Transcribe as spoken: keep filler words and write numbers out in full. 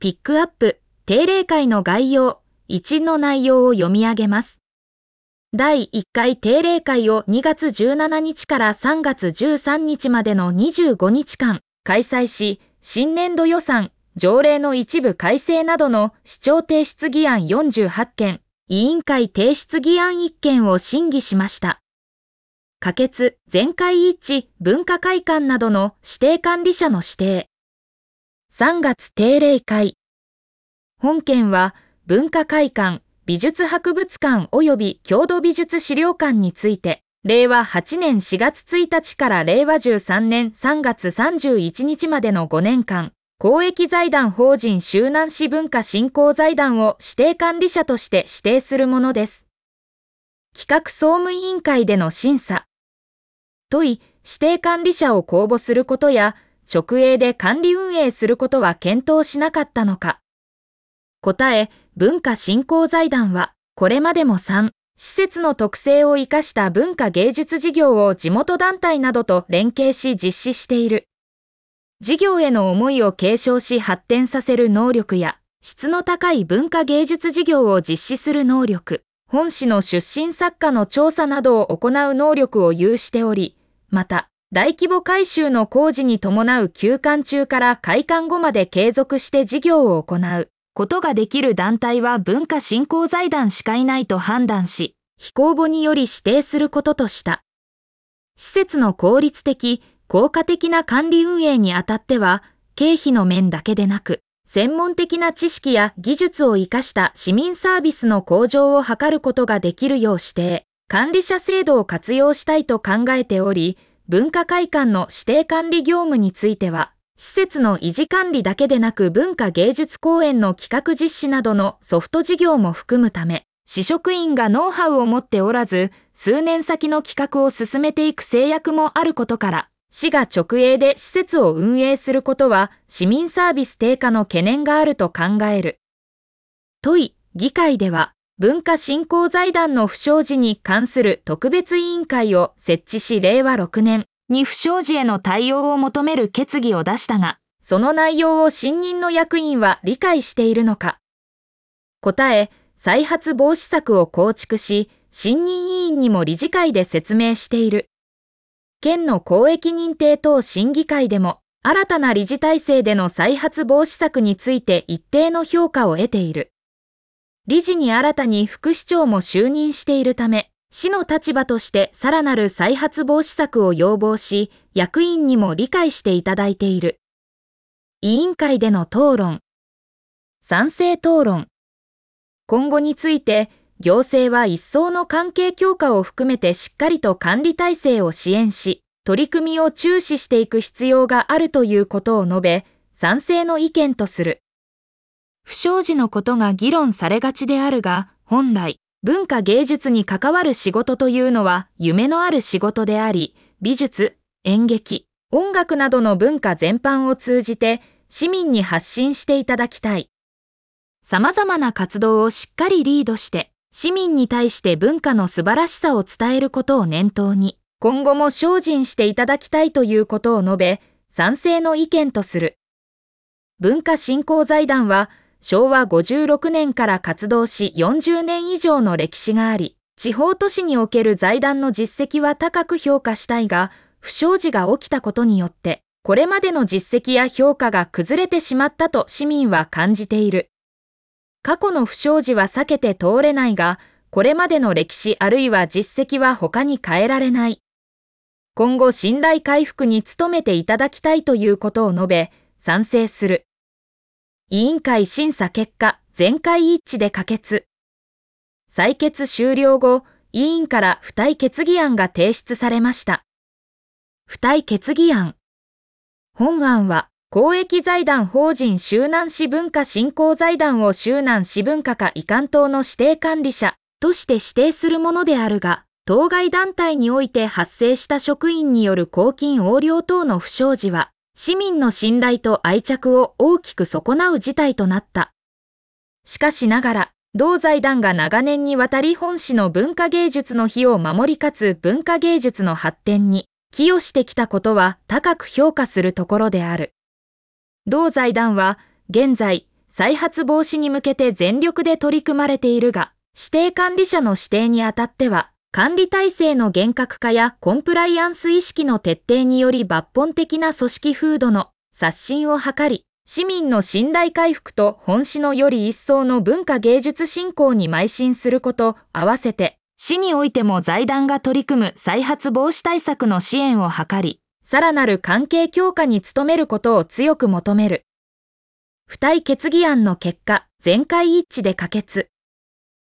ピックアップ、定例会の概要、いちの内容を読み上げます。だいいっかい定例会をにがつじゅうしちにちからさんがつじゅうさんにちまでのにじゅうごにちかん開催し、新年度予算、条例の一部改正などの市長提出議案よんじゅうはっけん、委員会提出議案いっけんを審議しました。可決、全会一致、文化会館などの指定管理者の指定。さんがつ定例会。本件は文化会館、美術博物館及び郷土美術資料館について、れいわはちねんしがつついたちかられいわじゅうさんねんさんがつさんじゅういちにちまでのごねんかん、公益財団法人周南市文化振興財団を指定管理者として指定するものです。企画総務委員会での審査。問い、指定管理者を公募することや、直営で管理運営することは検討しなかったのか。答え、文化振興財団は、これまでもさん、施設の特性を生かした文化芸術事業を地元団体などと連携し実施している。事業への思いを継承し発展させる能力や、質の高い文化芸術事業を実施する能力、本市の出身作家の調査などを行う能力を有しており、また、大規模改修の工事に伴う休館中から開館後まで継続して事業を行うことができる団体は文化振興財団しかいないと判断し、非公募により指定することとした。施設の効率的、効果的な管理運営にあたっては、経費の面だけでなく、専門的な知識や技術を生かした市民サービスの向上を図ることができるよう指定、管理者制度を活用したいと考えており、文化会館の指定管理業務については、施設の維持管理だけでなく文化芸術公演の企画実施などのソフト事業も含むため、市職員がノウハウを持っておらず、数年先の企画を進めていく制約もあることから、市が直営で施設を運営することは市民サービス低下の懸念があると考える。問い、議会では、文化振興財団の不祥事に関する特別委員会を設置しれいわろくねんに不祥事への対応を求める決議を出したが、その内容を新任の役員は理解しているのか。答え、再発防止策を構築し、新任委員にも理事会で説明している。県の公益認定等審議会でも、新たな理事体制での再発防止策について一定の評価を得ている。理事に新たに副市長も就任しているため、市の立場としてさらなる再発防止策を要望し、役員にも理解していただいている。委員会での討論。賛成討論。今後について、行政は一層の関係強化を含めてしっかりと管理体制を支援し、取り組みを注視していく必要があるということを述べ、賛成の意見とする。不祥事のことが議論されがちであるが、本来、文化芸術に関わる仕事というのは夢のある仕事であり、美術、演劇、音楽などの文化全般を通じて市民に発信していただきたい。様々な活動をしっかりリードして、市民に対して文化の素晴らしさを伝えることを念頭に、今後も精進していただきたいということを述べ、賛成の意見とする。文化振興財団は、しょうわごじゅうろくねんから活動しよんじゅうねん以上の歴史があり、地方都市における財団の実績は高く評価したいが、不祥事が起きたことによって、これまでの実績や評価が崩れてしまったと市民は感じている。過去の不祥事は避けて通れないが、これまでの歴史あるいは実績は他に変えられない。今後信頼回復に努めていただきたいということを述べ、賛成する。委員会審査結果、全会一致で可決。採決終了後、委員から付帯決議案が提出されました。付帯決議案。本案は、公益財団法人周南市文化振興財団を周南市文化課移管等の指定管理者として指定するものであるが、当該団体において発生した職員による公金横領等の不祥事は、市民の信頼と愛着を大きく損なう事態となった。しかしながら、同財団が長年にわたり本市の文化芸術の灯を守りかつ文化芸術の発展に寄与してきたことは高く評価するところである。同財団は、現在、 再発防止に向けて全力で取り組まれているが、指定管理者の指定にあたっては、管理体制の厳格化やコンプライアンス意識の徹底により抜本的な組織風土の刷新を図り、市民の信頼回復と本市のより一層の文化芸術振興に邁進すること、合わせて、市においても財団が取り組む再発防止対策の支援を図り、さらなる関係強化に努めることを強く求める。付帯決議案の結果、全会一致で可決。